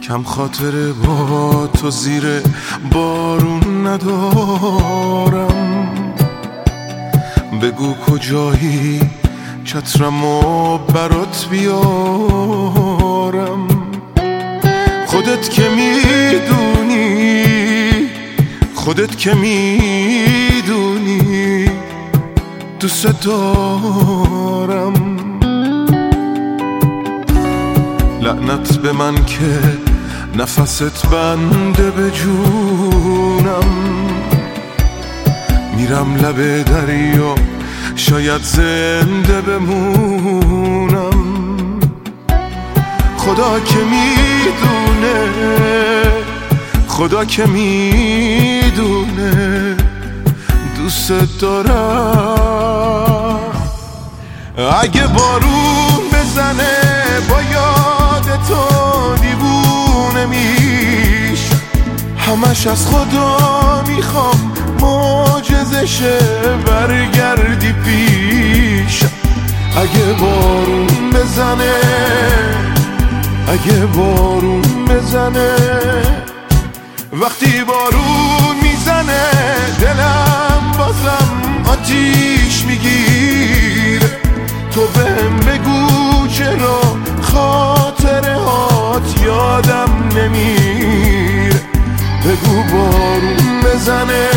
کم خاطره با تو زیر بارون ندارم. بگو کجایی چترمو برات بیارم. خودت که میدونی، خودت که میدونی دوست دارم. لعنت به من که نفست بنده به جونم. میرم لب دریا شاید زنده بمونم. خدا که میدونه، خدا که میدونه دوست دارم. اگه بارون بزنه با یاد تو دیوونه میشم. همش از خدا میخوام معجزه شه برگردی پیشم. اگه بارون بزنه، اگه بارون بزنه، وقتی بارون میزنه دلم بازم آتیش میگیره. تو بهم بگو چرا خاطره هات یادم نمیره. بگو بارون بزنه،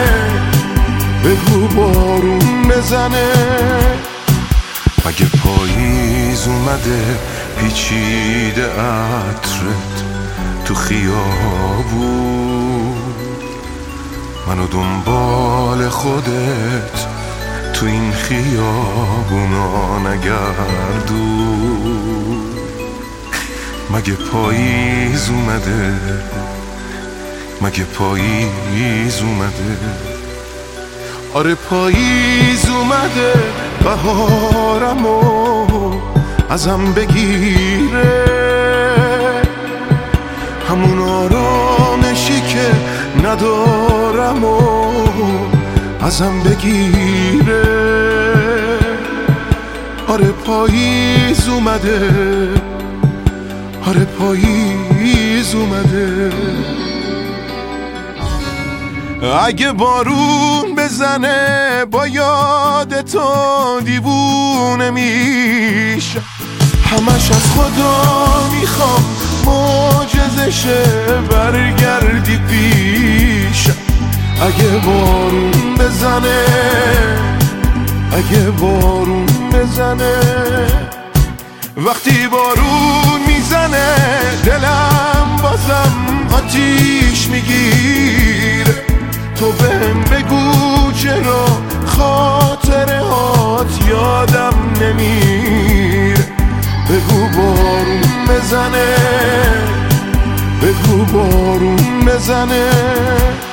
بگو بارون بزنه. اگه پاییز اومده پیچیده عطرت تو خیابون، منو دنبال خودت تو این خیابونا نگردون. مگه پاییز اومده، مگه پاییز اومده؟ آره پاییز اومده بهارمو ازم بگیره. همون آرامشی که ندارم و ازم بگیره. آره پاییز اومده، آره پاییز اومده. اگه بارون بزنه با یاد تو دیوونه میشم. همش از خدا میخوام معجزه شه برگردی پیشم. اگه بارون بزنه، اگه بارون بزنه، وقتی بارون میزنه دلم بازم آتیش میگیره. تو بهم بگو چرا خاطره هات یادم نمیره. بگو بارون بزنه، بگو بارون بزنه.